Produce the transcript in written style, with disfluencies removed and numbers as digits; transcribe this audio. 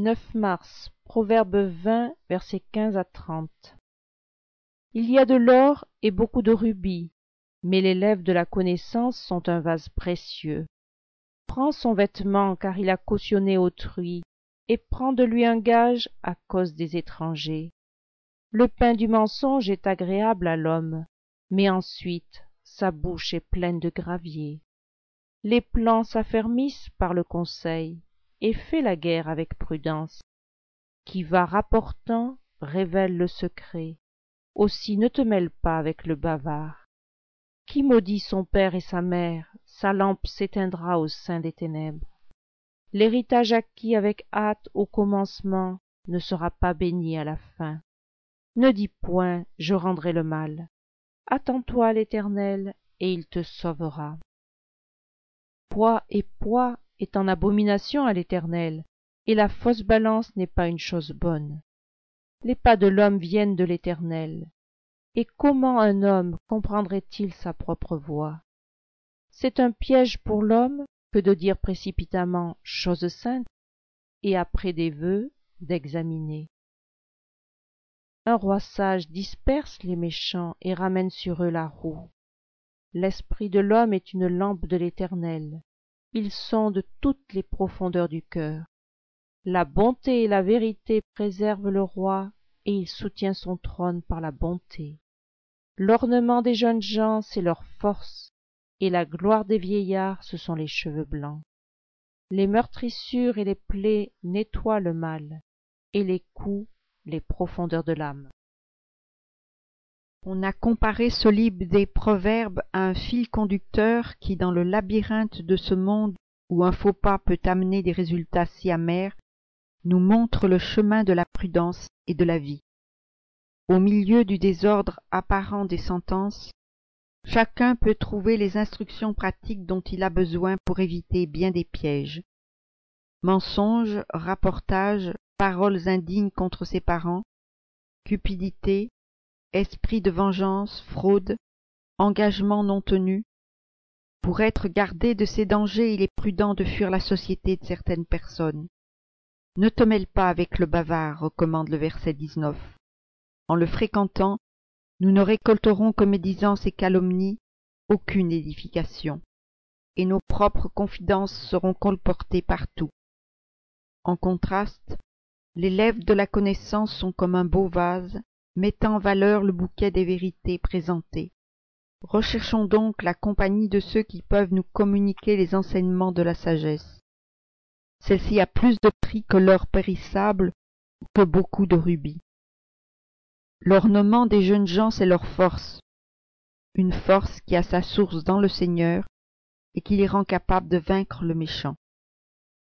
9 mars, Proverbe 20, versets 15 à 30. Il y a de l'or et beaucoup de rubis, mais les lèvres de la connaissance sont un vase précieux. Prends son vêtement, car il a cautionné autrui, et prends de lui un gage à cause des étrangers. Le pain du mensonge est agréable à l'homme, mais ensuite sa bouche est pleine de gravier. Les plans s'affermissent par le conseil, et fais la guerre avec prudence. Qui va rapportant révèle le secret, aussi ne te mêle pas avec le bavard. Qui maudit son père et sa mère, sa lampe s'éteindra au sein des ténèbres. L'héritage acquis avec hâte au commencement ne sera pas béni à la fin. Ne dis point, je rendrai le mal. Attends-toi à l'Éternel, et il te sauvera. Poids et poids est en abomination à l'Éternel, et la fausse balance n'est pas une chose bonne. Les pas de l'homme viennent de l'Éternel. Et comment un homme comprendrait-il sa propre voie? C'est un piège pour l'homme que de dire précipitamment chose sainte, et après des vœux d'examiner. Un roi sage disperse les méchants et ramène sur eux la roue. L'esprit de l'homme est une lampe de l'Éternel. Il sonde toutes les profondeurs du cœur. La bonté et la vérité préservent le roi, et il soutient son trône par la bonté. L'ornement des jeunes gens, c'est leur force, et la gloire des vieillards, ce sont les cheveux blancs. Les meurtrissures et les plaies nettoient le mal, et les coups, les profondeurs de l'âme. On a comparé ce livre des Proverbes à un fil conducteur qui, dans le labyrinthe de ce monde où un faux pas peut amener des résultats si amers, nous montre le chemin de la prudence et de la vie. Au milieu du désordre apparent des sentences, chacun peut trouver les instructions pratiques dont il a besoin pour éviter bien des pièges. Mensonges, rapportages, paroles indignes contre ses parents, cupidité, esprit de vengeance, fraude, engagements non tenus. Pour être gardé de ces dangers, il est prudent de fuir la société de certaines personnes. Ne te mêle pas avec le bavard, recommande le verset 19. En le fréquentant, nous ne récolterons que médisance et calomnie, aucune édification, et nos propres confidences seront colportées partout. En contraste, les lèvres de la connaissance sont comme un beau vase, mettant en valeur le bouquet des vérités présentées. Recherchons donc la compagnie de ceux qui peuvent nous communiquer les enseignements de la sagesse. Celle-ci a plus de prix que l'or périssable ou que beaucoup de rubis. L'ornement des jeunes gens, c'est leur force, une force qui a sa source dans le Seigneur et qui les rend capables de vaincre le méchant.